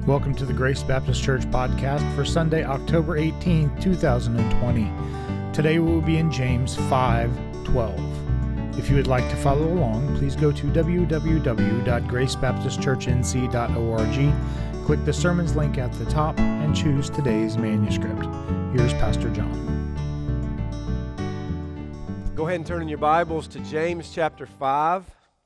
Welcome to the Grace Baptist Church podcast for Sunday, October 18th, 2020. Today we will be in James 5:12. If you would like to follow along, please go to www.gracebaptistchurchnc.org, click the sermons link at the top, and choose today's manuscript. Here's Pastor John. Go ahead and turn in your Bibles to James chapter 5.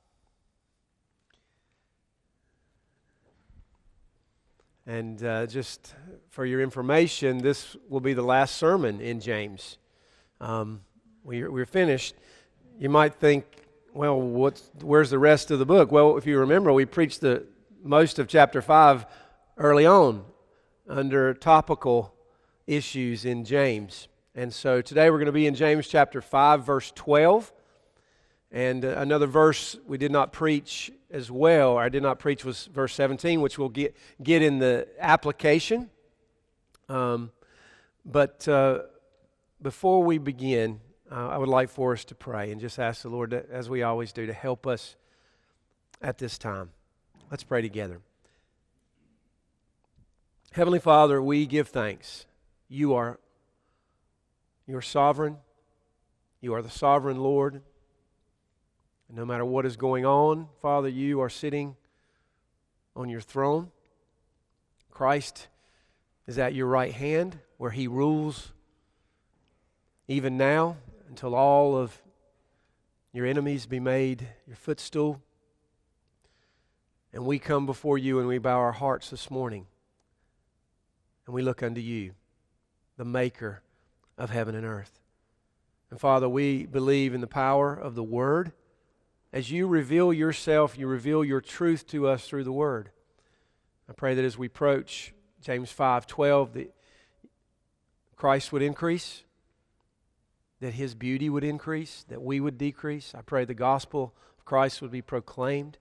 And just for your information, this will be the last sermon in James. We're finished. You might think, well, where's the rest of the book? Well, if you remember, we preached most of chapter 5 early on under topical issues in James. And so today we're going to be in James chapter 5, verse 12. And another verse we did not preach as well, or I did not preach, was verse 17, which we'll get in the application. But before we begin, I would like for us to pray and just ask the Lord, as we always do, to help us at this time. Let's pray together. Heavenly Father, we give thanks. You are sovereign. You are the sovereign Lord. And no matter what is going on, Father, you are sitting on your throne. Christ is at your right hand, where He rules even now until all of your enemies be made your footstool. And we come before you and we bow our hearts this morning. And we look unto you, the maker of heaven and earth. And Father, we believe in the power of the Word. As you reveal yourself, you reveal your truth to us through the Word. I pray that as we approach James 5:12, that Christ would increase, that His beauty would increase, that we would decrease. I pray the gospel of Christ would be proclaimed.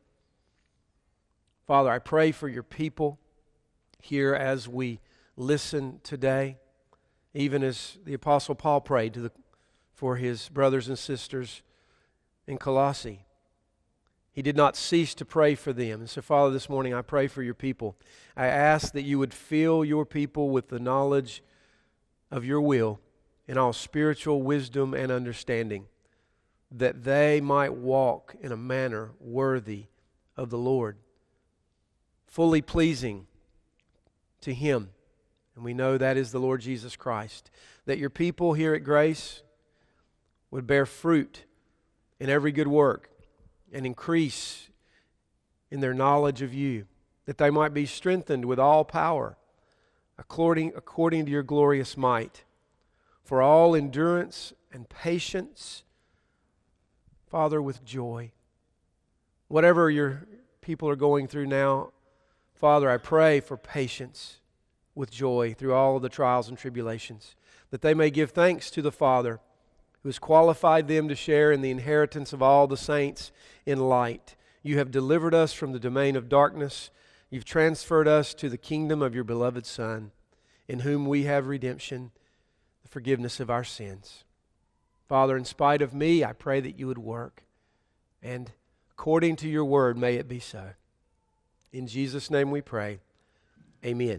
Father, I pray for your people here as we listen today, even as the Apostle Paul prayed for his brothers and sisters in Colossae. He did not cease to pray for them. And so, Father, this morning I pray for your people. I ask that you would fill your people with the knowledge of your will in all spiritual wisdom and understanding, that they might walk in a manner worthy of the Lord, fully pleasing to Him. And we know that is the Lord Jesus Christ. That your people here at Grace would bear fruit in every good work and increase in their knowledge of you, that they might be strengthened with all power according to your glorious might, for all endurance and patience, Father, with joy. Whatever your people are going through now, Father, I pray for patience with joy through all of the trials and tribulations, that they may give thanks to the Father who has qualified them to share in the inheritance of all the saints in light. You have delivered us from the domain of darkness. You've transferred us to the kingdom of your beloved Son, in whom we have redemption, the forgiveness of our sins. Father, in spite of me, I pray that you would work, and according to your word, may it be so. In Jesus' name we pray. Amen.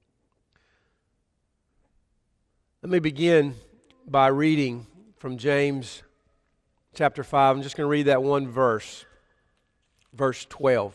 Let me begin by reading from James chapter 5. I'm just going to read that one verse, verse 12.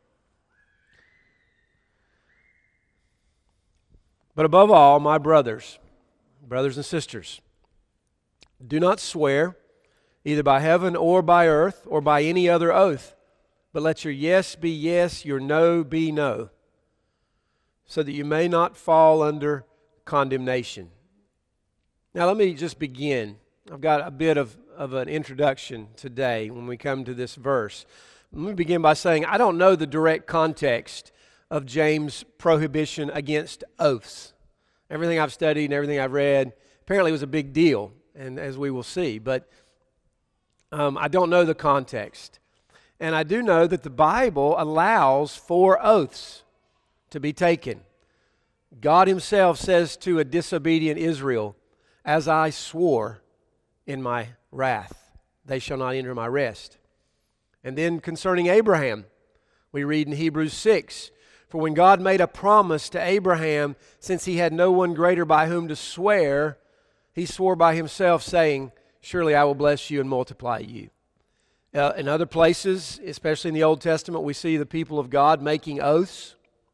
But above all, my brothers and sisters, do not swear either by heaven or by earth or by any other oath, but let your yes be yes, your no be no, so that you may not fall under condemnation. Now let me just begin. I've got a bit of an introduction today when we come to this verse. Let me begin by saying I don't know the direct context of James' prohibition against oaths. Everything I've studied and everything I've read, apparently it was a big deal, and as we will see. But I don't know the context. And I do know that the Bible allows for oaths to be taken. God Himself says to a disobedient Israel, "As I swore in my wrath, they shall not enter my rest." And then concerning Abraham, we read in Hebrews 6, For when God made a promise to Abraham, since he had no one greater by whom to swear, he swore by himself, saying, surely I will bless you and multiply you. In other places, especially in the Old Testament, we see the people of God making oaths.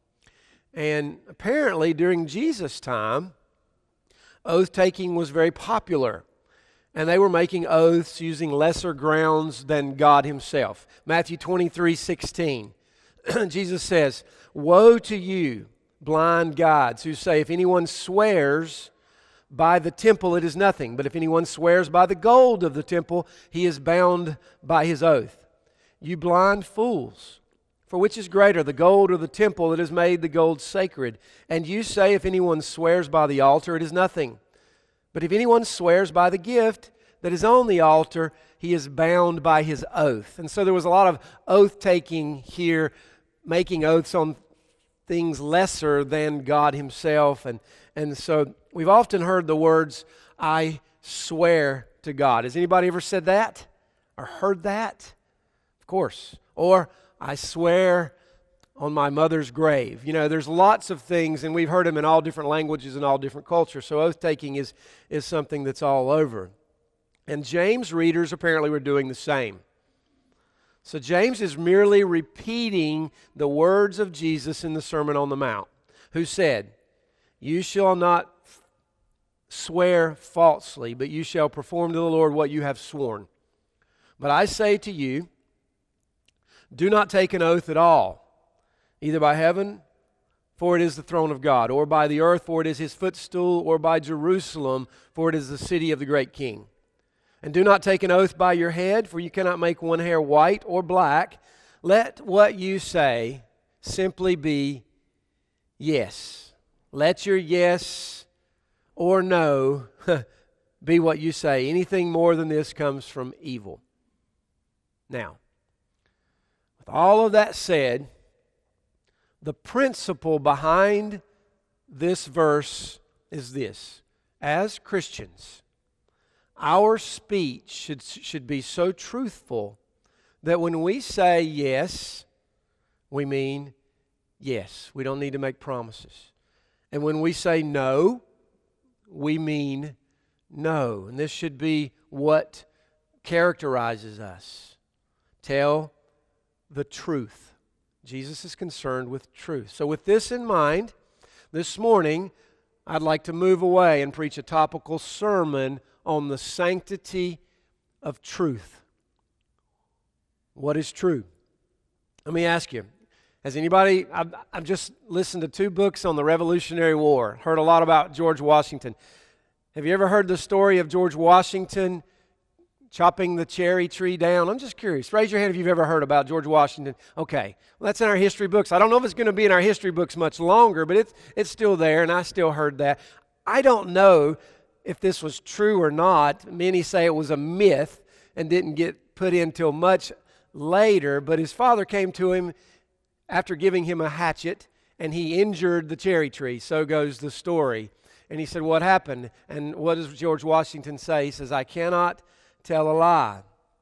And apparently during Jesus' time, oath-taking was very popular. And they were making oaths using lesser grounds than God himself. Matthew 23:16, Jesus says, woe to you, blind guides, who say, if anyone swears by the temple, it is nothing. But if anyone swears by the gold of the temple, he is bound by his oath. You blind fools, for which is greater, the gold or the temple that has made the gold sacred? And you say, if anyone swears by the altar, it is nothing. But if anyone swears by the gift that is on the altar, he is bound by his oath. And so there was a lot of oath-taking here, making oaths on things lesser than God himself. And so we've often heard the words, I swear to God. Has anybody ever said that or heard that? Of course. Or, I swear on my mother's grave. You know, there's lots of things, and we've heard them in all different languages and all different cultures. So oath-taking is something that's all over. And James' readers apparently were doing the same. So James is merely repeating the words of Jesus in the Sermon on the Mount, who said, you shall not swear falsely, but you shall perform to the Lord what you have sworn. But I say to you, do not take an oath at all, either by heaven, for it is the throne of God, or by the earth, for it is his footstool, or by Jerusalem, for it is the city of the great king. And do not take an oath by your head, for you cannot make one hair white or black. Let what you say simply be yes. Let your yes or no be what you say. Anything more than this comes from evil. Now, with all of that said, the principle behind this verse is this. As Christians, our speech should be so truthful that when we say yes, we mean yes. We don't need to make promises. And when we say no, we mean no. And this should be what characterizes us. Tell the truth. Jesus is concerned with truth. So with this in mind, this morning, I'd like to move away and preach a topical sermon on the sanctity of truth. What is true? Let me ask you, has anybody, I've just listened to 2 books on the Revolutionary War, heard a lot about George Washington. Have you ever heard the story of George Washington chopping the cherry tree down? I'm just curious. Raise your hand if you've ever heard about George Washington. Okay, well, that's in our history books. I don't know if it's going to be in our history books much longer, but it's still there, and I still heard that. I don't know if this was true or not. Many say it was a myth and didn't get put in till much later, but his father came to him after giving him a hatchet, and he injured the cherry tree. So goes the story. And he said, what happened? And what does George Washington say? He says, I cannot tell a lie.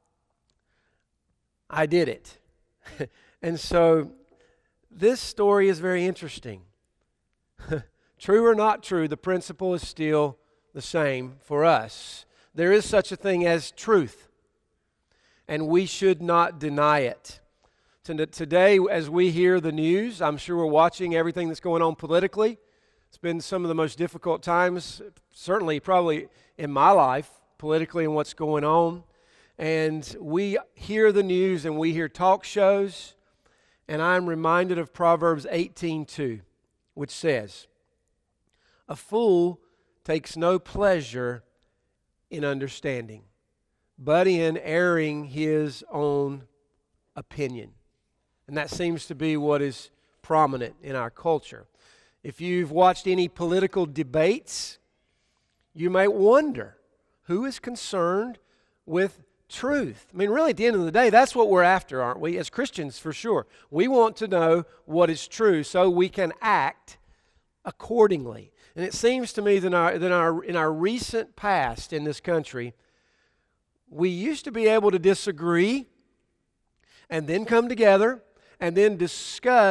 I did it. And so this story is very interesting. True or not true, the principle is still the same for us. There is such a thing as truth, and we should not deny it. Today, as we hear the news, I'm sure we're watching everything that's going on politically. It's been some of the most difficult times, certainly probably in my life, politically, and what's going on. And we hear the news and we hear talk shows, and I'm reminded of Proverbs 18:2, which says, a fool takes no pleasure in understanding, but in airing his own opinion. And that seems to be what is prominent in our culture. If you've watched any political debates, you may wonder, who is concerned with truth? I mean, really, at the end of the day, that's what we're after, aren't we? As Christians, for sure. We want to know what is true so we can act accordingly. And it seems to me that in our recent past in this country, we used to be able to disagree and then come together and then discuss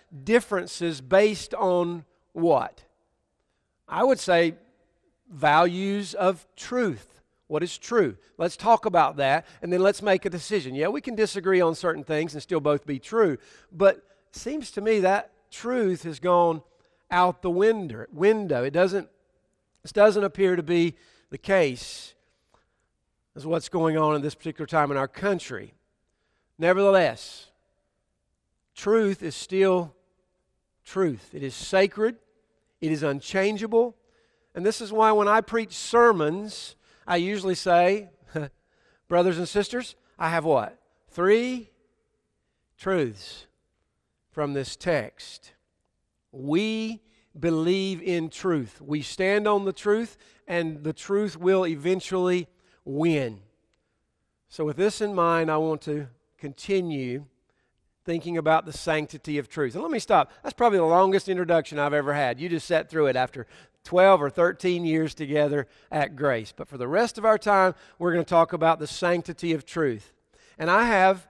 differences based on what? I would say values of truth. What is true? Let's talk about that, and then let's make a decision. Yeah, we can disagree on certain things and still both be true, but it seems to me that truth has gone out the window. This doesn't appear to be the case as what's going on in this particular time in our country. Nevertheless, truth is still truth. It is sacred. It is unchangeable. And this is why when I preach sermons, I usually say, brothers and sisters, I have what? 3 truths from this text. We believe in truth. We stand on the truth, and the truth will eventually win. So with this in mind, I want to continue thinking about the sanctity of truth. And let me stop. That's probably the longest introduction I've ever had. You just sat through it after 12 or 13 years together at Grace. But for the rest of our time, we're going to talk about the sanctity of truth. And I have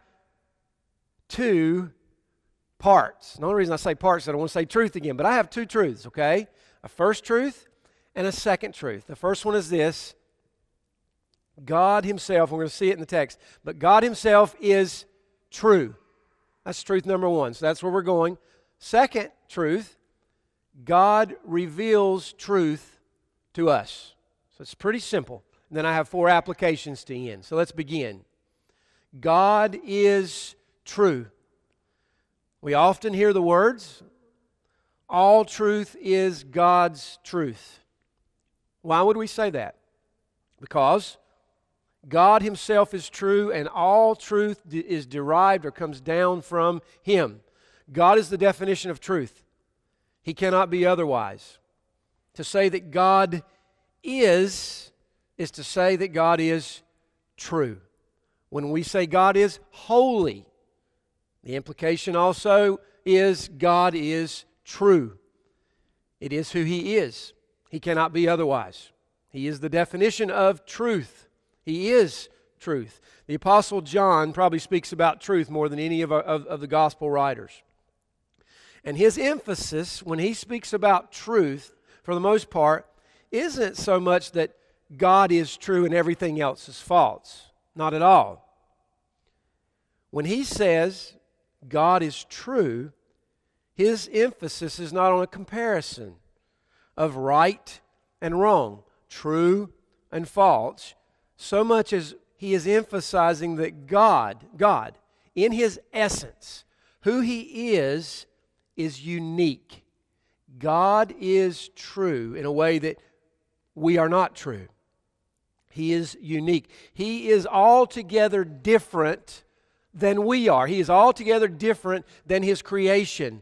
2 parts. The only reason I say parts is I don't want to say truth again, but I have 2 truths, okay? A first truth and a second truth. The first one is this: God Himself, we're going to see it in the text, but God Himself is true. That's truth number 1. So that's where we're going. Second truth, God reveals truth to us. So it's pretty simple. And then I have 4 applications to end. So let's begin. God is true. We often hear the words, all truth is God's truth. Why would we say that? Because God Himself is true, and all truth is derived or comes down from Him. God is the definition of truth. He cannot be otherwise. To say that God is to say that God is true. When we say God is holy, the implication also is God is true. It is who He is. He cannot be otherwise. He is the definition of truth. He is truth. The Apostle John probably speaks about truth more than any of the gospel writers. And his emphasis when he speaks about truth, for the most part, isn't so much that God is true and everything else is false. Not at all. When he says God is true, his emphasis is not on a comparison of right and wrong, true and false, so much as he is emphasizing that God, in His essence, who He is unique. God is true in a way that we are not true. He is unique. He is altogether different than we are. He is altogether different than His creation.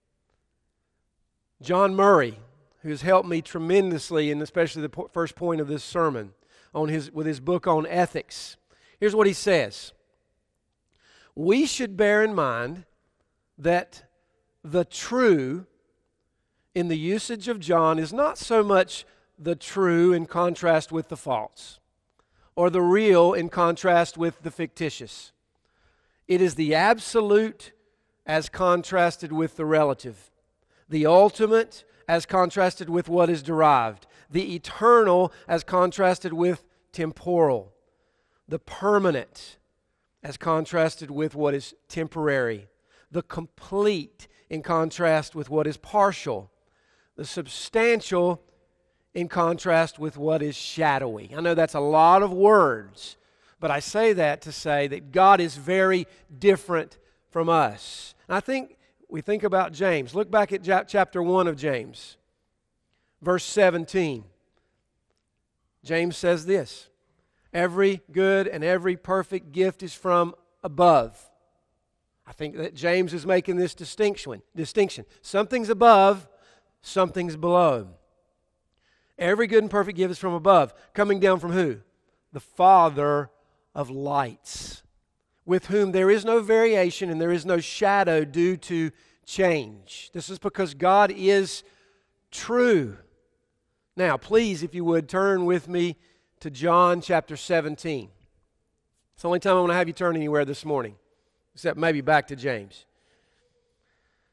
John Murray, who has helped me tremendously, and especially the first point of this sermon, with his book on ethics. Here's what he says. We should bear in mind that the true in the usage of John is not so much the true in contrast with the false, or the real in contrast with the fictitious. It is the absolute as contrasted with the relative, the ultimate as contrasted with what is derived, the eternal as contrasted with temporal, the permanent as contrasted with what is temporary, the complete in contrast with what is partial, the substantial in contrast with what is shadowy. I know that's a lot of words, but I say that to say that God is very different from us. And I think we think about James. Look back at chapter 1 of James, verse 17. James says this: every good and every perfect gift is from above. I think that James is making this distinction. Something's above, something's below. Every good and perfect gift is from above. Coming down from who? The Father of lights, with whom there is no variation and there is no shadow due to change. This is because God is true. Now, please, if you would, turn with me to John chapter 17. It's the only time I want to have you turn anywhere this morning, except maybe back to James.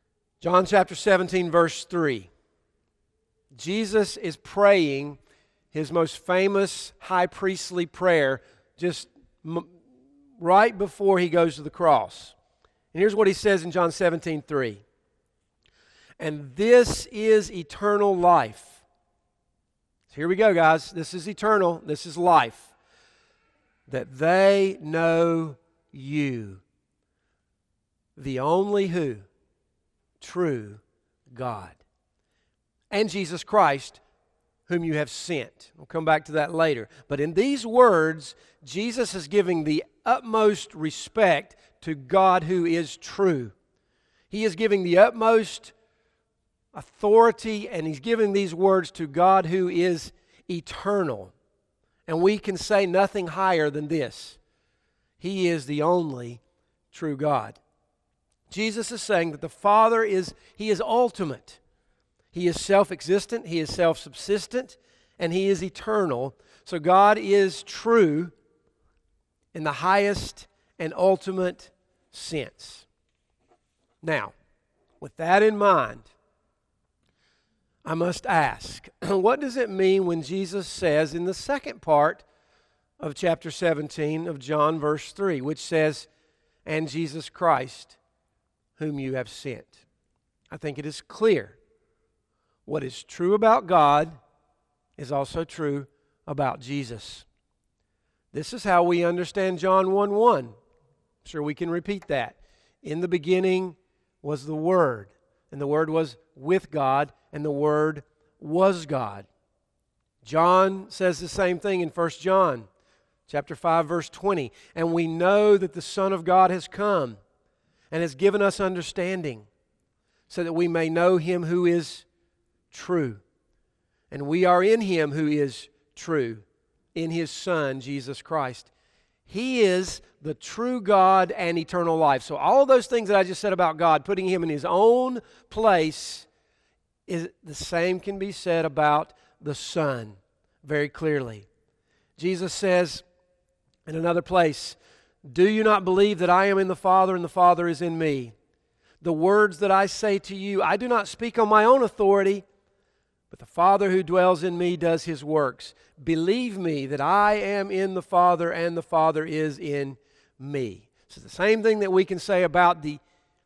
John chapter 17, verse 3. Jesus is praying his most famous high priestly prayer just right before he goes to the cross. And here's what he says in John 17, 3. And this is eternal life. So here we go, guys. This is eternal. This is life. That they know you, the only who? True God. And Jesus Christ, whom you have sent. We'll come back to that later. But in these words, Jesus is giving the utmost respect to God who is true. He is giving the utmost authority, and he's giving these words to God who is eternal. And we can say nothing higher than this. He is the only true God. Jesus is saying that the Father He is ultimate. He is self-existent, He is self-subsistent, and He is eternal. So God is true in the highest and ultimate sense. Now, with that in mind, I must ask, what does it mean when Jesus says in the second part of chapter 17 of John, verse 3, which says, and Jesus Christ, whom you have sent? I think it is clear. What is true about God is also true about Jesus. This is how we understand John 1:1. I'm sure we can repeat that. In the beginning was the Word, and the Word was with God, and the Word was God. John says the same thing in 1 John chapter 5, verse 20. And we know that the Son of God has come and has given us understanding so that we may know Him who is true. And we are in Him who is true, in His Son, Jesus Christ. He is the true God and eternal life. So all of those things that I just said about God, putting Him in His own place, is the same can be said about the Son very clearly. Jesus says in another place, do you not believe that I am in the Father and the Father is in me? The words that I say to you, I do not speak on my own authority, but the Father who dwells in me does His works. Believe me that I am in the Father and the Father is in me. So the same thing that we can say about the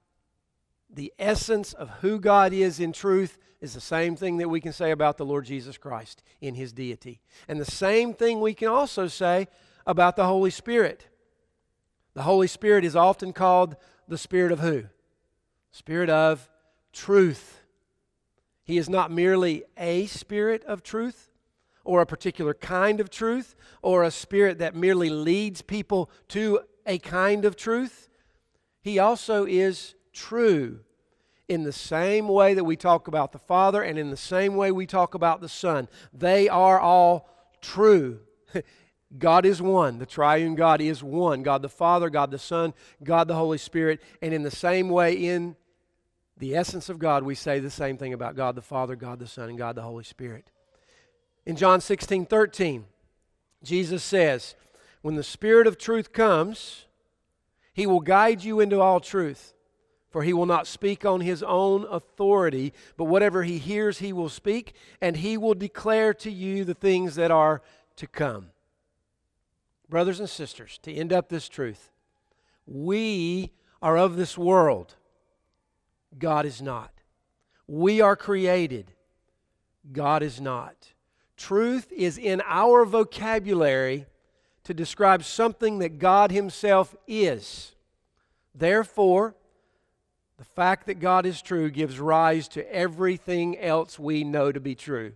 essence of who God is in truth is the same thing that we can say about the Lord Jesus Christ in His deity. And the same thing we can also say about the Holy Spirit. The Holy Spirit is often called the Spirit of who? Spirit of truth. He is not merely a spirit of truth or a particular kind of truth or a spirit that merely leads people to a kind of truth. He also is true in the same way that we talk about the Father and in the same way we talk about the Son. They are all true. God is one. The triune God is one. God the Father, God the Son, God the Holy Spirit. And in the same way, in the essence of God, we say the same thing about God the Father, God the Son, and God the Holy Spirit. In John 16:13, Jesus says, when the Spirit of truth comes, He will guide you into all truth. For He will not speak on His own authority, but whatever He hears He will speak, and He will declare to you the things that are to come. Brothers and sisters, to end up this truth, we are of this world. God is not. We are created. God is not. Truth is in our vocabulary to describe something that God Himself is. Therefore, the fact that God is true gives rise to everything else we know to be true.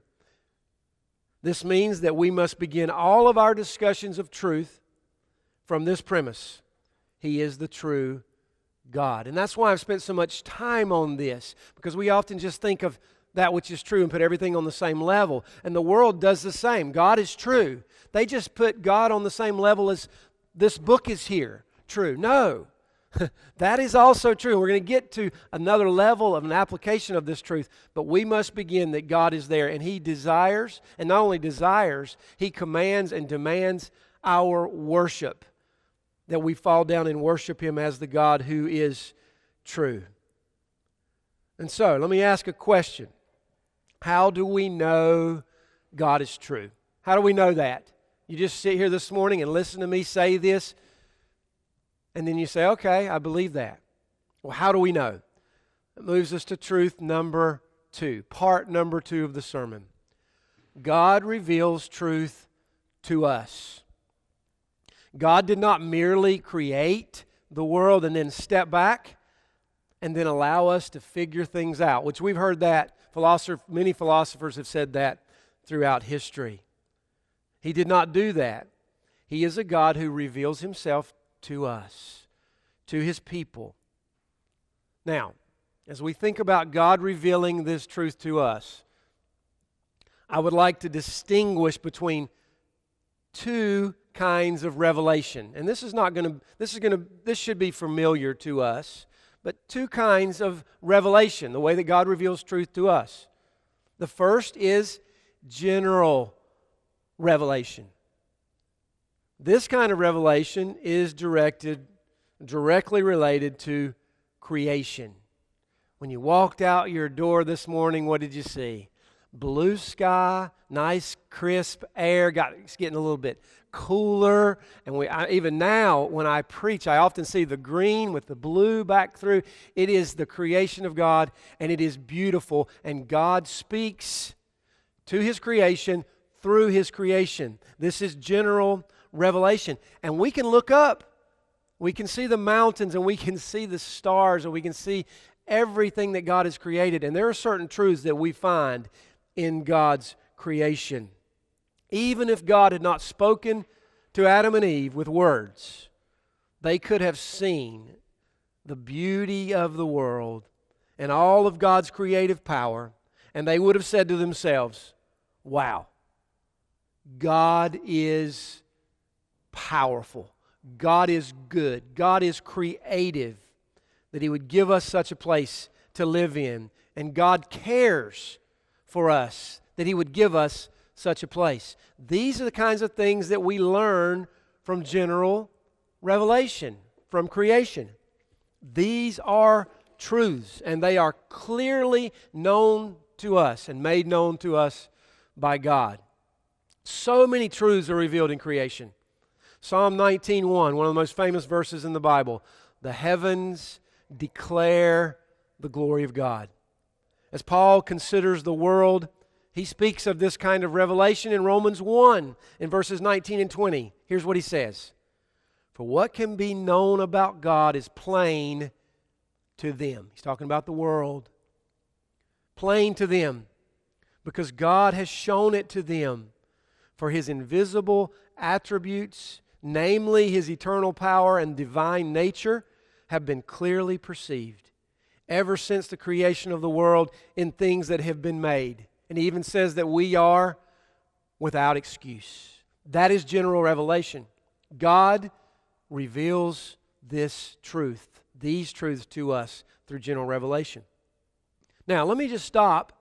This means that we must begin all of our discussions of truth from this premise. He is the true God. And that's why I've spent so much time on this, because we often just think of that which is true and put everything on the same level. And the world does the same. God is true. They just put God on the same level as this book is here. True. No. That is also true. We're going to get to another level of an application of this truth, but we must begin that God is there, and He desires, and not only desires, He commands and demands our worship, that we fall down and worship Him as the God who is true. And so, let me ask a question. How do we know God is true? How do we know that? You just sit here this morning and listen to me say this, and then you say, okay, I believe that. Well, how do we know? It moves us to truth number 2, part number 2 of the sermon. God reveals truth to us. God did not merely create the world and then step back and then allow us to figure things out, which we've heard that. Many philosophers have said that throughout history. He did not do that. He is a God who reveals Himself to us, to His people. Now, as we think about God revealing this truth to us, I would like to distinguish between two kinds of revelation. And this should be familiar to us, but two kinds of revelation, the way that God reveals truth to us. The first is general revelation. This kind of revelation is directly related to creation. When you walked out your door this morning, what did you see? Blue sky, nice crisp air. It's getting a little bit cooler. And even now, when I preach, I often see the green with the blue back through. It is the creation of God, and it is beautiful. And God speaks to His creation through His creation. This is general revelation. And we can look up. We can see the mountains, and we can see the stars, and we can see everything that God has created. And there are certain truths that we find in God's creation. Even if God had not spoken to Adam and Eve with words, they could have seen the beauty of the world and all of God's creative power, and they would have said to themselves, wow, God is powerful. God is good. God is creative, that He would give us such a place to live in. And God cares for us, that He would give us such a place. These are the kinds of things that we learn from general revelation, from creation. These are truths, and they are clearly known to us and made known to us by God. So many truths are revealed in creation. Psalm 19:1, one of the most famous verses in the Bible. The heavens declare the glory of God. As Paul considers the world, he speaks of this kind of revelation in Romans 1 in verses 19 and 20. Here's what he says. For what can be known about God is plain to them. He's talking about the world. Plain to them, because God has shown it to them. For His invisible attributes, namely His eternal power and divine nature, have been clearly perceived ever since the creation of the world in things that have been made. And He even says that we are without excuse. That is general revelation. God reveals this truth, these truths to us through general revelation. Now, let me just stop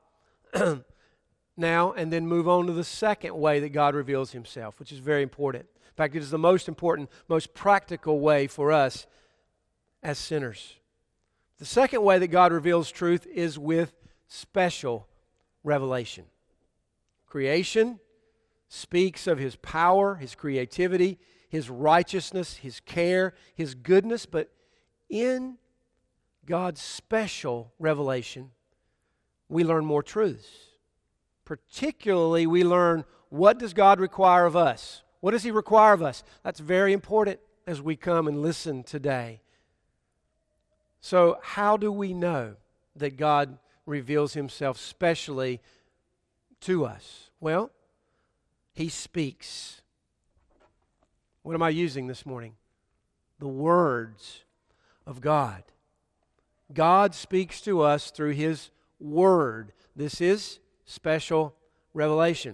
now and then move on to the second way that God reveals Himself, which is very important. In fact, it is the most important, most practical way for us as sinners. The second way that God reveals truth is with special revelation. Creation speaks of His power, His creativity, His righteousness, His care, His goodness, but in God's special revelation, we learn more truths. Particularly, we learn, what does God require of us? What does He require of us? That's very important as we come and listen today. So, how do we know that God reveals Himself specially to us? Well, He speaks. What am I using this morning? The words of God. God speaks to us through His Word. This is special revelation.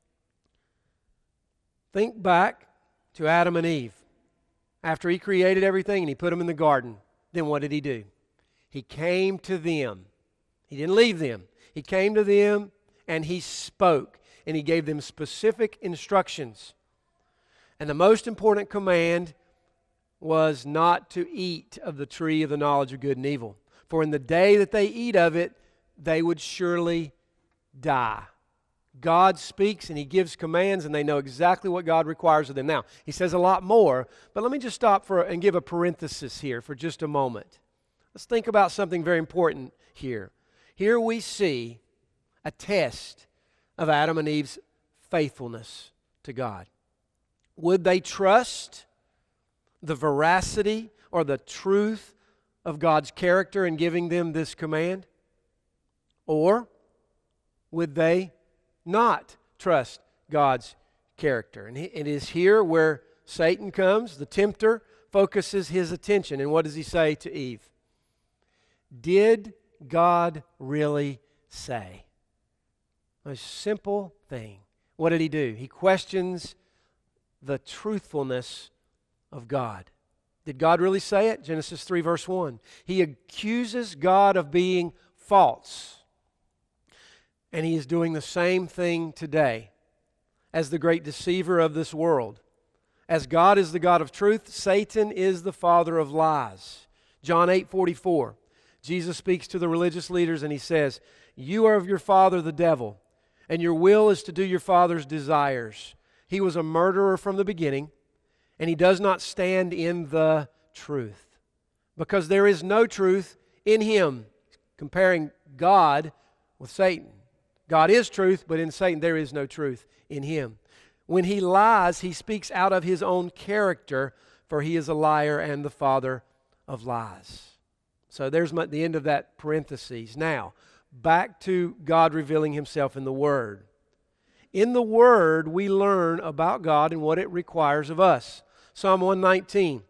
Think back to Adam and Eve. After He created everything and He put them in the garden, then what did He do? He came to them. He didn't leave them. He came to them and He spoke, and He gave them specific instructions. And the most important command was not to eat of the tree of the knowledge of good and evil. For in the day that they eat of it, they would surely die. God speaks and He gives commands, and they know exactly what God requires of them. Now, He says a lot more, but let me just stop and give a parenthesis here for just a moment. Let's think about something very important here. Here we see a test of Adam and Eve's faithfulness to God. Would they trust the veracity or the truth of God's character in giving them this command? Or would they not trust God's character? And it is here where Satan comes, the tempter, focuses his attention. And what does he say to Eve? Did God really say? A simple thing. What did he do? He questions the truthfulness of God. Did God really say it? Genesis 3 verse 1. He accuses God of being false. And he is doing the same thing today as the great deceiver of this world. As God is the God of truth, Satan is the father of lies. John 8:44. Jesus speaks to the religious leaders and he says, "You are of your father the devil, and your will is to do your father's desires. He was a murderer from the beginning, and he does not stand in the truth, because there is no truth in him." Comparing God with Satan. God is truth, but in Satan there is no truth in him. When he lies, he speaks out of his own character, for he is a liar and the father of lies. So there's the end of that parenthesis. Now, back to God revealing Himself in the Word. In the Word, we learn about God and what it requires of us. Psalm 119,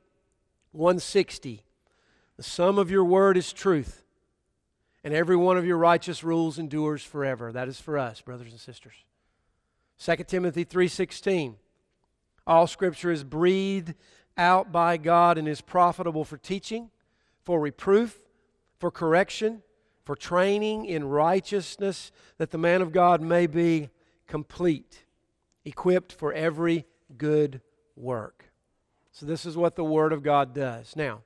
160. The sum of your Word is truth, and every one of your righteous rules endures forever. That is for us, brothers and sisters. 2 Timothy 3:16. All Scripture is breathed out by God and is profitable for teaching, for reproof, for correction, for training in righteousness, that the man of God may be complete, equipped for every good work. So this is what the Word of God does. Now,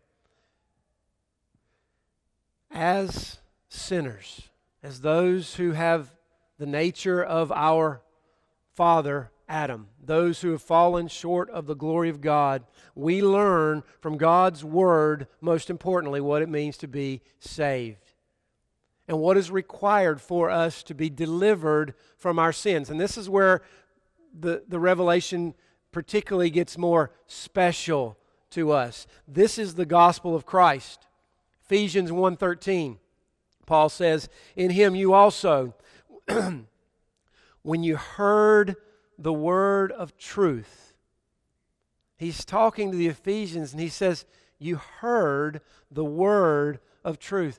as sinners, as those who have the nature of our father Adam, those who have fallen short of the glory of God, we learn from God's Word, most importantly, what it means to be saved and what is required for us to be delivered from our sins. And this is where the revelation particularly gets more special to us. This is the gospel of Christ. Ephesians 1:13, Paul says, "In Him you also, when you heard the word of truth." He's talking to the Ephesians and he says, you heard the word of truth.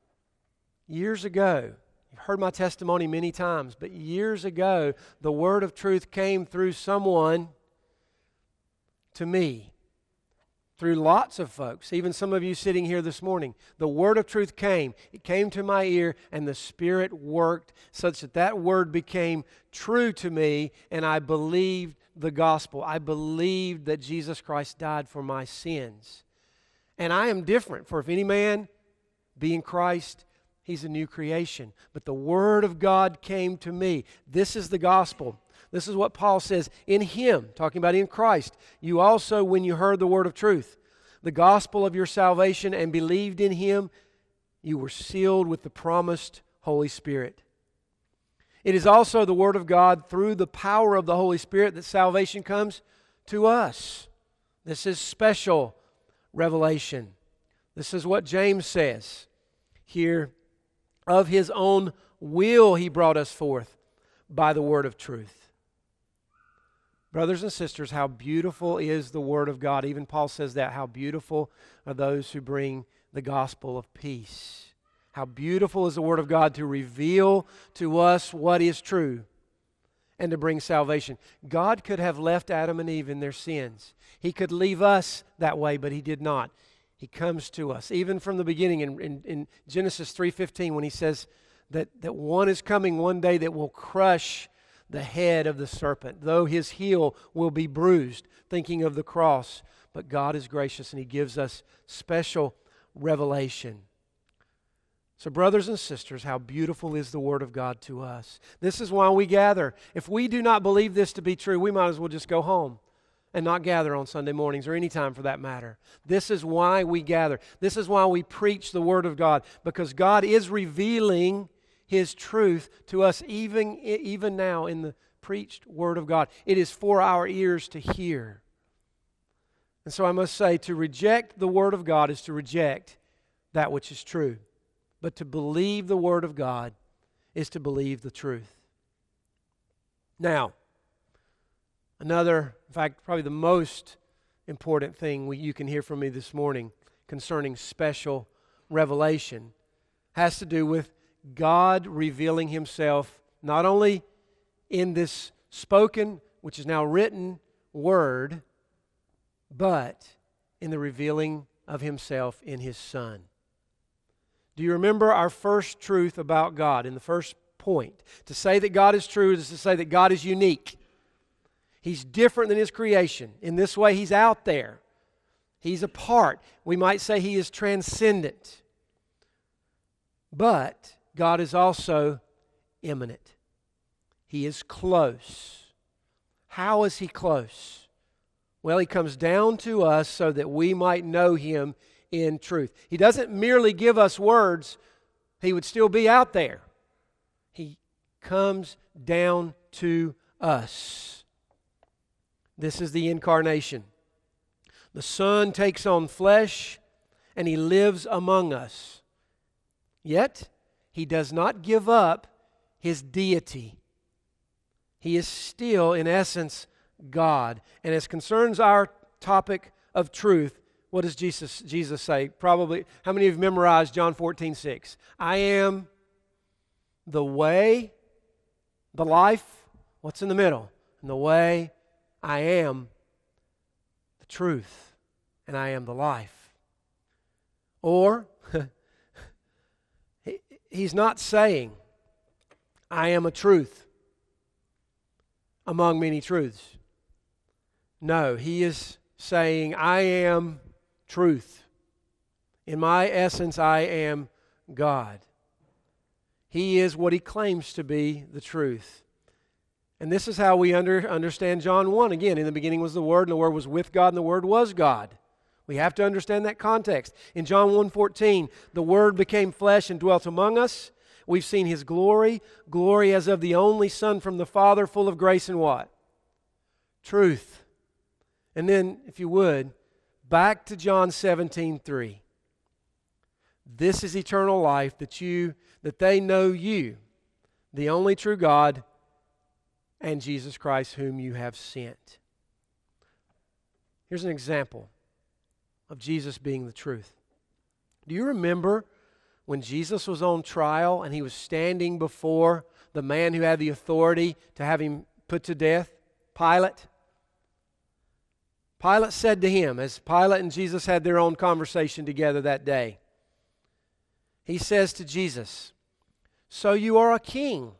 Years ago, you've heard my testimony many times, but years ago, the word of truth came through someone to me. Through lots of folks, even some of you sitting here this morning. The word of truth came. It came to my ear, and the Spirit worked such that that word became true to me, and I believed the gospel. I believed that Jesus Christ died for my sins. And I am different, for if any man be in Christ, he's a new creation. But the word of God came to me. This is the gospel. This is what Paul says, in Him, talking about in Christ, you also, when you heard the word of truth, the gospel of your salvation, and believed in Him, you were sealed with the promised Holy Spirit. It is also the word of God through the power of the Holy Spirit that salvation comes to us. This is special revelation. This is what James says here. Of His own will He brought us forth by the word of truth. Brothers and sisters, how beautiful is the Word of God. Even Paul says that. How beautiful are those who bring the gospel of peace. How beautiful is the Word of God to reveal to us what is true and to bring salvation. God could have left Adam and Eve in their sins. He could leave us that way, but He did not. He comes to us. Even from the beginning in Genesis 3:15, when He says that one is coming one day that will crush the head of the serpent, though his heel will be bruised, thinking of the cross. But God is gracious and He gives us special revelation. So, brothers and sisters, how beautiful is the Word of God to us. This is why we gather. If we do not believe this to be true, we might as well just go home and not gather on Sunday mornings or any time for that matter. This is why we gather. This is why we preach the Word of God, because God is revealing His truth to us even now in the preached Word of God. It is for our ears to hear. And so I must say, to reject the Word of God is to reject that which is true. But to believe the Word of God is to believe the truth. Now, another, in fact, probably the most important thing you can hear from me this morning concerning special revelation has to do with God revealing Himself not only in this spoken, which is now written, Word, but in the revealing of Himself in His Son. Do you remember our first truth about God in the first point? To say that God is true is to say that God is unique. He's different than His creation. In this way, He's out there. He's apart. We might say He is transcendent. But God is also immanent. He is close. How is He close? Well, He comes down to us so that we might know Him in truth. He doesn't merely give us words. He would still be out there. He comes down to us. This is the incarnation. The Son takes on flesh and He lives among us. Yet, He does not give up His deity. He is still, in essence, God. And as concerns our topic of truth, what does Jesus say? Probably, how many of you have memorized John 14:6? I am the way, the life. What's in the middle? And the way, I am the truth, and I am the life. Or, He's not saying, I am a truth among many truths. No, He is saying, I am truth. In my essence, I am God. He is what He claims to be, the truth. And this is how we understand John 1. Again, in the beginning was the Word, and the Word was with God, and the Word was God. We have to understand that context. In John 1:14, the Word became flesh and dwelt among us. We've seen His glory, glory as of the only Son from the Father, full of grace and what? Truth. And then, if you would, back to John 17:3. This is eternal life, that they know you, the only true God, and Jesus Christ whom you have sent. Here's an example of Jesus being the truth. Do you remember when Jesus was on trial and He was standing before the man who had the authority to have Him put to death, Pilate? Pilate said to Him, as Pilate and Jesus had their own conversation together that day, he says to Jesus, "So you are a king?"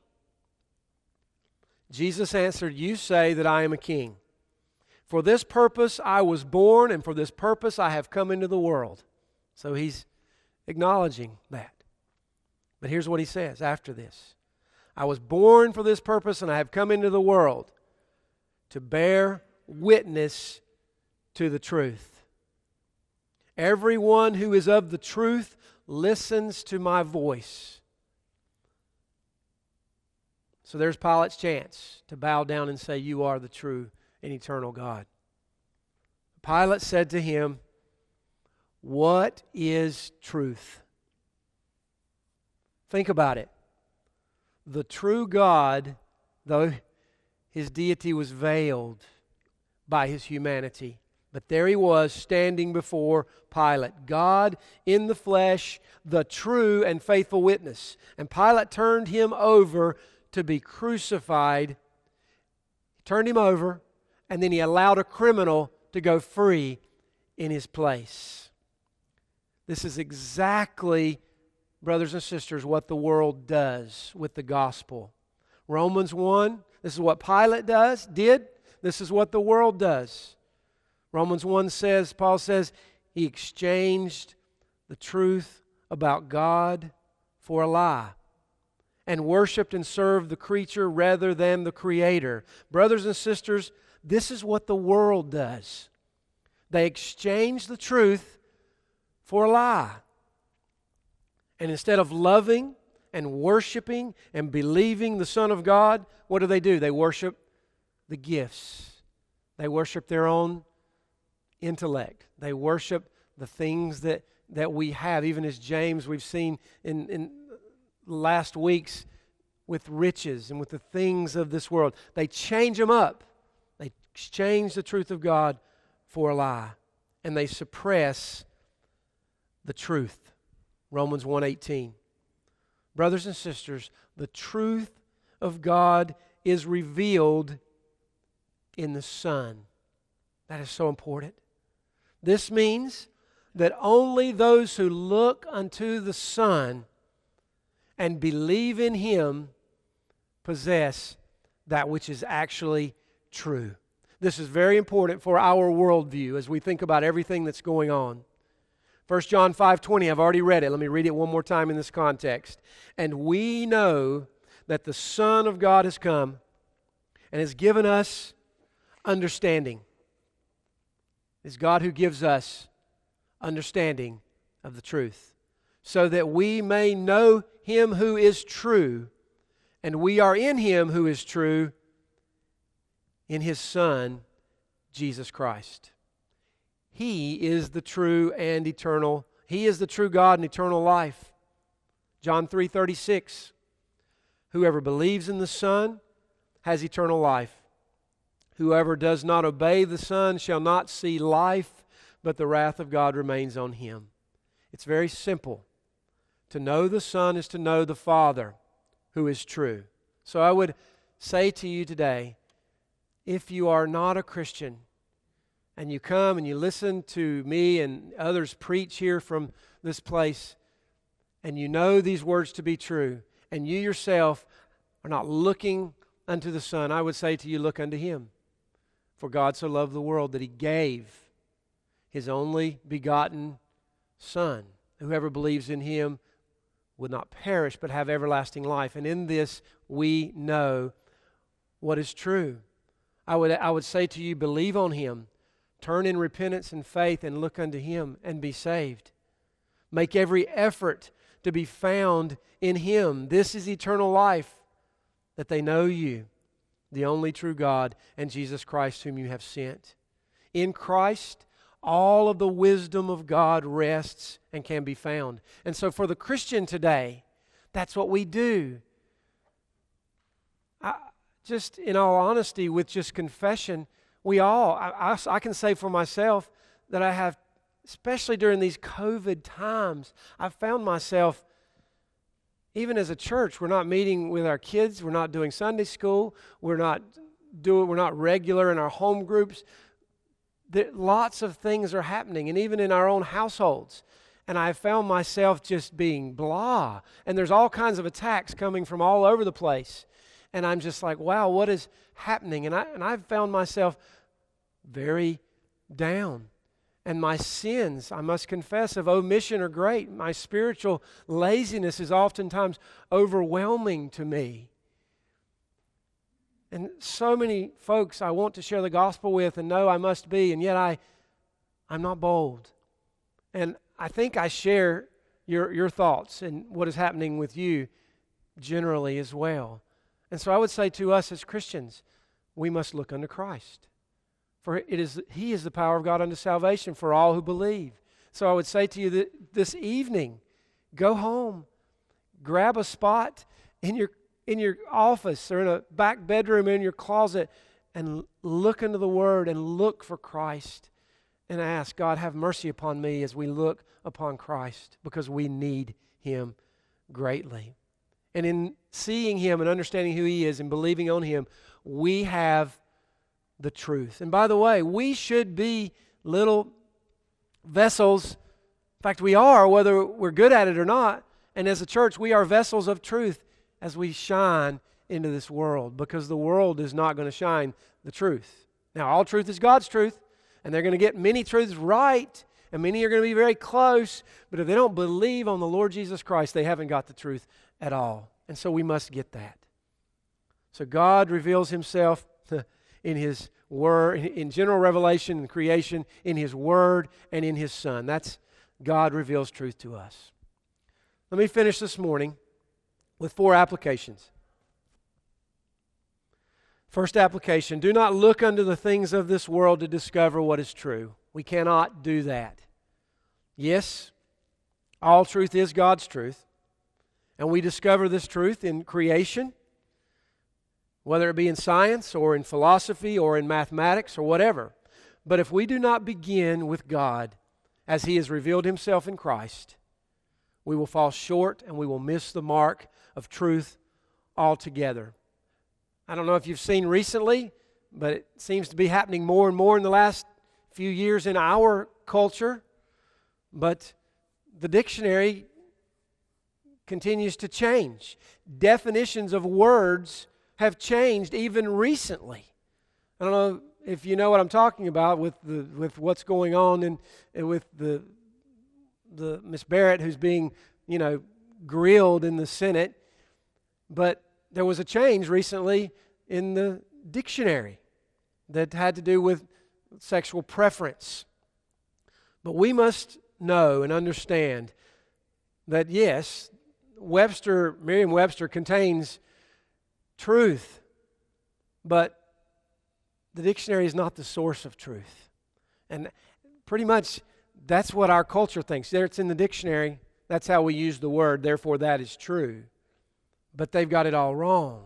Jesus answered, "You say that I am a king. For this purpose I was born, and for this purpose I have come into the world." So He's acknowledging that. But here's what He says after this. I was born for this purpose, and I have come into the world to bear witness to the truth. Everyone who is of the truth listens to my voice. So there's Pilate's chance to bow down and say, "You are the true and eternal God." Pilate said to Him, "What is truth?" Think about it. The true God, though His deity was veiled by His humanity, but there He was standing before Pilate, God in the flesh, the true and faithful witness. And Pilate turned Him over to be crucified. He turned Him over, and then He allowed a criminal to go free in His place. This is exactly, brothers and sisters, what the world does with the gospel. Romans 1, this is what Pilate did. This is what the world does. Romans 1 says, Paul says, he exchanged the truth about God for a lie, and worshiped and served the creature rather than the Creator. Brothers and sisters, this is what the world does. They exchange the truth for a lie. And instead of loving and worshiping and believing the Son of God, what do? They worship the gifts. They worship their own intellect. They worship the things that we have. Even as James, we've seen in last weeks with riches and with the things of this world. They change them up. They exchange the truth of God for a lie. And they suppress the truth. Romans 1:18. Brothers and sisters, the truth of God is revealed in the Son. That is so important. This means that only those who look unto the Son and believe in Him possess that which is actually true. This is very important for our worldview as we think about everything that's going on. 1 John 5:20, I've already read it. Let me read it one more time in this context. And we know that the Son of God has come and has given us understanding. It's God who gives us understanding of the truth, so that we may know Him who is true, and we are in Him who is true, in His Son, Jesus Christ. He is the true and eternal. He is the true God and eternal life. John 3:36. Whoever believes in the Son has eternal life. Whoever does not obey the Son shall not see life, but the wrath of God remains on him. It's very simple. To know the Son is to know the Father, who is true. So I would say to you today, if you are not a Christian, and you come and you listen to me and others preach here from this place, and you know these words to be true, and you yourself are not looking unto the Son, I would say to you, look unto Him. For God so loved the world that He gave His only begotten Son. Whoever believes in Him would not perish but have everlasting life. And in this we know what is true. I would say to you, believe on Him. Turn in repentance and faith and look unto Him and be saved. Make every effort to be found in Him. This is eternal life, that they know you, the only true God, and Jesus Christ whom you have sent. In Christ, all of the wisdom of God rests and can be found. And so for the Christian today, that's what we do. Just in all honesty, with just confession, I can say for myself that I have, especially during these COVID times, I've found myself, even as a church, we're not meeting with our kids, we're not doing Sunday school, we're not regular in our home groups. Lots of things are happening, and even in our own households. And I found myself just being blah. And there's all kinds of attacks coming from all over the place. And I'm just like, wow, what is happening? And I've found myself very down. And my sins, I must confess, of omission are great. My spiritual laziness is oftentimes overwhelming to me. And so many folks I want to share the gospel with and know I must be, and yet I'm not bold. And I think I share your thoughts and what is happening with you generally as well. And so I would say to us as Christians, we must look unto Christ. For He is the power of God unto salvation for all who believe. So I would say to you that this evening, go home, grab a spot in your office or in a back bedroom or in your closet, and look into the Word and look for Christ and ask, God, have mercy upon me as we look upon Christ, because we need Him greatly. And in seeing Him and understanding who He is and believing on Him, we have the truth. And by the way, we should be little vessels. In fact, we are, whether we're good at it or not. And as a church, we are vessels of truth as we shine into this world, because the world is not going to shine the truth. Now, all truth is God's truth, and they're going to get many truths right, and many are going to be very close, but if they don't believe on the Lord Jesus Christ, they haven't got the truth at all. And so we must get that. So God reveals Himself in His Word, in general revelation and creation, in His Word and in His Son. That's God reveals truth to us. Let me finish this morning with 4 applications. First application, do not look unto the things of this world to discover what is true. We cannot do that. Yes, all truth is God's truth, and we discover this truth in creation, whether it be in science or in philosophy or in mathematics or whatever. But if we do not begin with God as He has revealed Himself in Christ, we will fall short and we will miss the mark of truth altogether. I don't know if you've seen recently, but it seems to be happening more and more in the last few years in our culture. But the dictionary continues to change. Definitions of words have changed even recently. I don't know if you know what I'm talking about with what's going on and with the Miss Barrett who's being, grilled in the Senate. But there was a change recently in the dictionary that had to do with sexual preference. But we must know and understand that, yes, Merriam-Webster contains truth, but the dictionary is not the source of truth. And pretty much that's what our culture thinks. There it's in the dictionary. That's how we use the word. Therefore, that is true. But they've got it all wrong.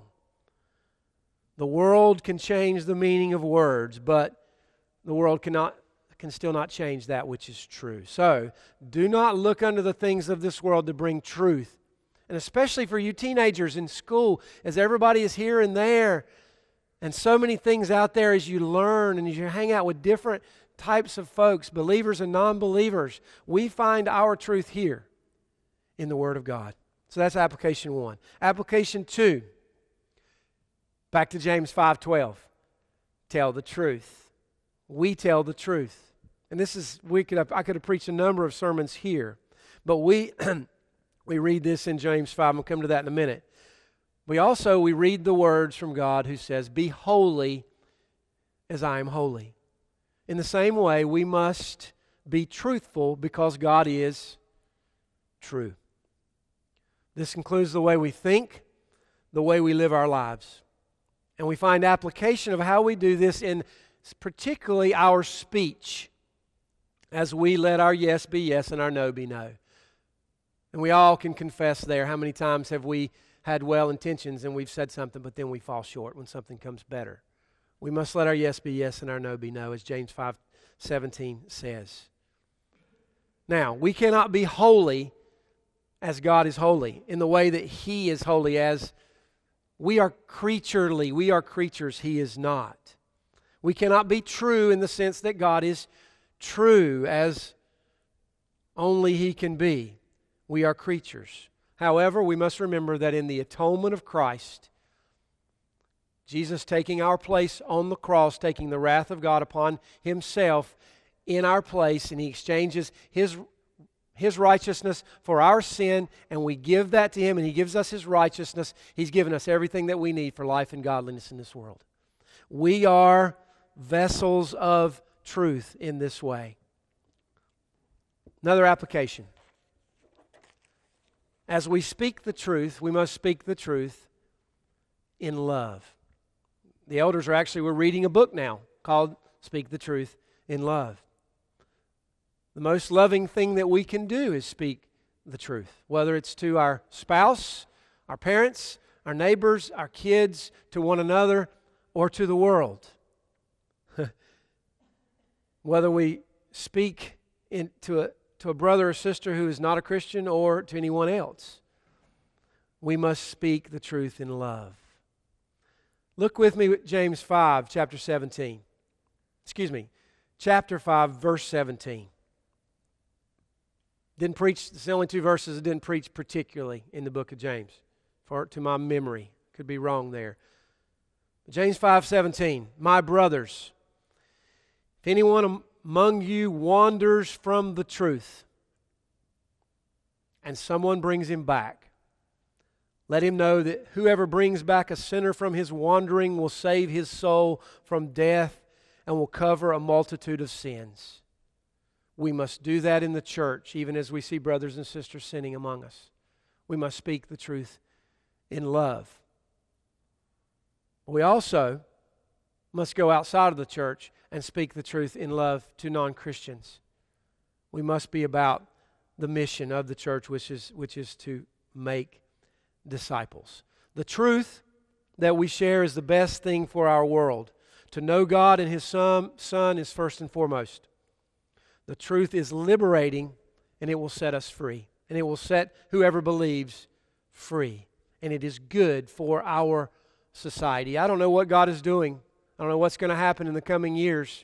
The world can change the meaning of words, but the world can still not change that which is true. So, do not look unto the things of this world to bring truth. And especially for you teenagers in school, as everybody is here and there, and so many things out there as you learn and as you hang out with different types of folks, believers and non-believers, we find our truth here in the Word of God. So that's application 1. Application 2, back to James 5:12. Tell the truth. We tell the truth. And this is, I could have preached a number of sermons here, but we read this in James 5. We'll come to that in a minute. We read the words from God who says, be holy as I am holy. In the same way, we must be truthful because God is true. This includes the way we think, the way we live our lives. And we find application of how we do this in particularly our speech, as we let our yes be yes and our no be no. And we all can confess there. How many times have we had well intentions and we've said something, but then we fall short when something comes better? We must let our yes be yes and our no be no, as James 5:17 says. Now, we cannot be holy as God is holy, in the way that He is holy, as we are creaturely. We are creatures. He is not. We cannot be true in the sense that God is true, as only He can be. We are creatures. However, we must remember that in the atonement of Christ, Jesus taking our place on the cross, taking the wrath of God upon Himself in our place, and He exchanges His righteousness for our sin, and we give that to Him, and He gives us His righteousness. He's given us everything that we need for life and godliness in this world. We are vessels of truth in this way. Another application. As we speak the truth, we must speak the truth in love. The elders we're reading a book now called Speak the Truth in Love. The most loving thing that we can do is speak the truth, whether it's to our spouse, our parents, our neighbors, our kids, to one another, or to the world. Whether we speak to a brother or sister who is not a Christian or to anyone else, we must speak the truth in love. Look with me at James 5, chapter 17. Chapter 5, verse 17. It's the only 2 verses I didn't preach particularly in the book of James, to my memory. Could be wrong there. James 5:17. My brothers, if anyone among you wanders from the truth, and someone brings him back, let him know that whoever brings back a sinner from his wandering will save his soul from death and will cover a multitude of sins. We must do that in the church, even as we see brothers and sisters sinning among us. We must speak the truth in love. We also must go outside of the church and speak the truth in love to non-Christians. We must be about the mission of the church, which is to make disciples. The truth that we share is the best thing for our world. To know God and His Son is first and foremost. The truth is liberating, and it will set us free. And it will set whoever believes free. And it is good for our society. I don't know what God is doing. I don't know what's going to happen in the coming years.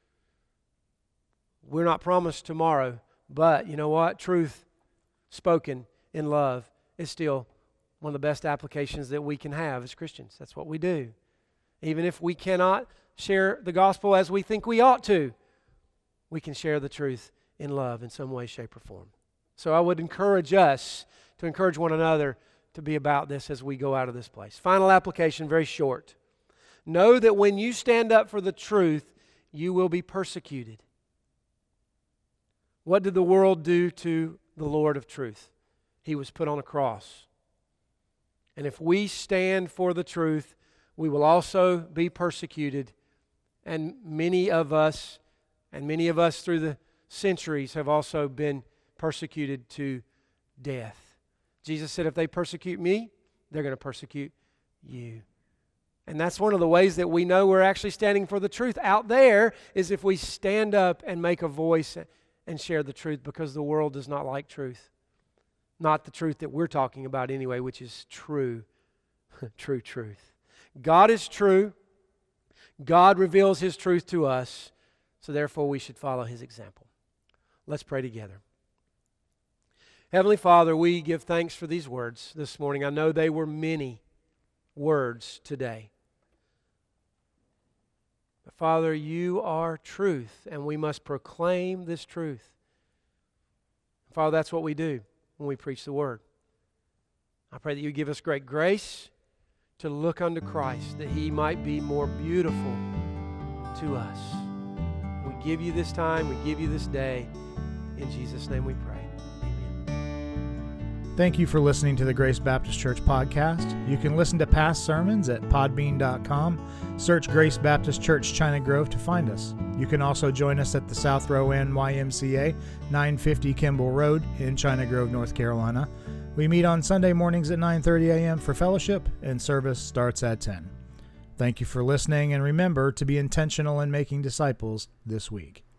We're not promised tomorrow. But you know what? Truth spoken in love is still one of the best applications that we can have as Christians. That's what we do. Even if we cannot share the gospel as we think we ought to, we can share the truth in love in some way, shape, or form. So I would encourage us to encourage one another to be about this as we go out of this place. Final application, very short. Know that when you stand up for the truth, you will be persecuted. What did the world do to the Lord of truth? He was put on a cross. And if we stand for the truth, we will also be persecuted. And many of us through the centuries have also been persecuted to death. Jesus said, if they persecute me, they're going to persecute you. And that's one of the ways that we know we're actually standing for the truth out there, is if we stand up and make a voice and share the truth, because the world does not like truth. Not the truth that we're talking about anyway, which is true, true truth. God is true. God reveals His truth to us, so therefore we should follow His example. Let's pray together. Heavenly Father, we give thanks for these words this morning. I know they were many words today. But Father, You are truth, and we must proclaim this truth. Father, that's what we do when we preach the Word. I pray that You give us great grace to look unto Christ, that He might be more beautiful to us. We give You this time, we give You this day. In Jesus' name we pray. Thank you for listening to the Grace Baptist Church podcast. You can listen to past sermons at podbean.com. Search Grace Baptist Church China Grove to find us. You can also join us at the South Row Inn YMCA, 950 Kimball Road in China Grove, North Carolina. We meet on Sunday mornings at 9:30 a.m. for fellowship, and service starts at 10. Thank you for listening, and remember to be intentional in making disciples this week.